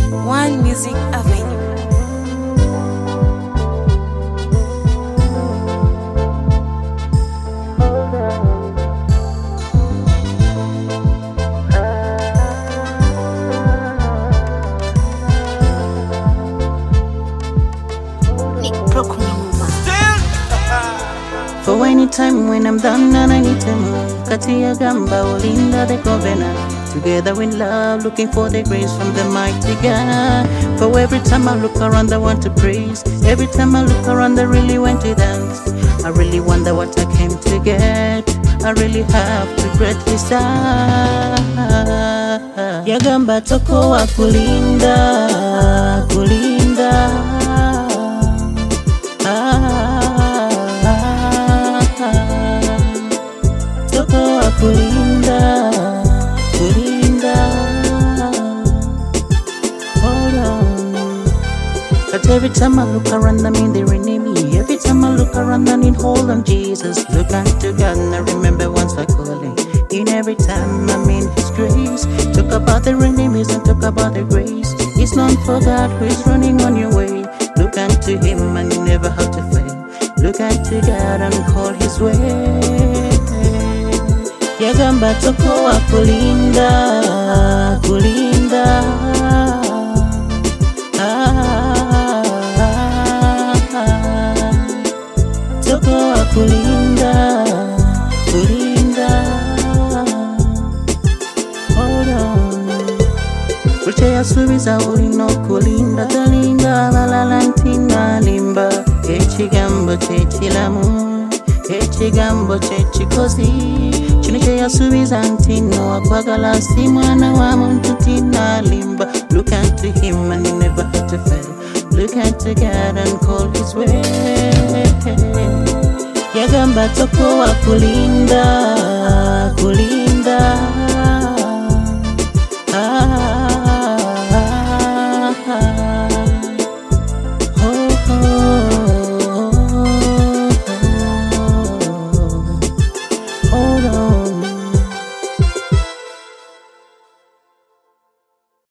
One Music Avenue. For any time when I'm down and I need to move, Katia Gamba, Olinda the Covenant. Together in love, looking for the grace from the mighty God. For every time I look around, I want to praise. Every time I look around, I really want to dance. I really wonder what I came to get. I really have to greatly start. Yagamba toko wa kulinda, kulinda. Toko wa kulinda, kulinda. Hold on. But every time I look around, I'm in the enemy. Every time I look around, I need hold on Jesus. Look unto God and I remember once I called him. In every time I'm in His grace. Talk about the enemies and talk about the grace. It's not for God who is running on your way. Look unto Him and you never have to fail. Look unto God and call His way. Yagamba toko wa kulinda, kulinda. Toko wa kulinda, kulinda. Hold on. Ruche ya subiza ulino kulinda, talinga lalalantina limba. Echigambo chechilamu, echigambo chechikozi. Chiniche ya subiza ntino wakwagala si mwana wa muntu tina limba. Look unto Him and you never have to fail. Look unto God and call His way. Yagamba toko wa kulinda, kulinda.